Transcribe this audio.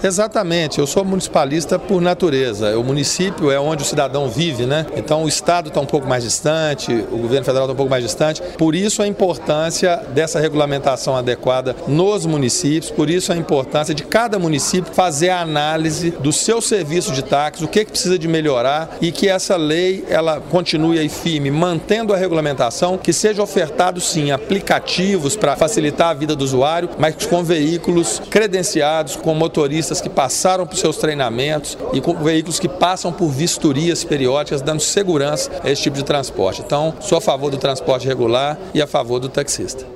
Exatamente, eu sou municipalista por natureza. O município é onde o cidadão vive, né? Então o Estado está um pouco mais distante, o governo federal está um pouco mais distante. Por isso a importância dessa regulamentação adequada nos municípios, por isso a importância de cada município fazer a análise do seu serviço de táxi, o que precisa de melhorar e que essa lei ela continue aí firme, mantendo a regulamentação, que seja ofertado sim aplicativos para facilitar a vida do usuário, mas com veículos credenciados, com motoristas que passaram por seus treinamentos e com veículos que passam por vistorias periódicas, dando segurança a esse tipo de transporte. Então, sou a favor do transporte regular e a favor do taxista.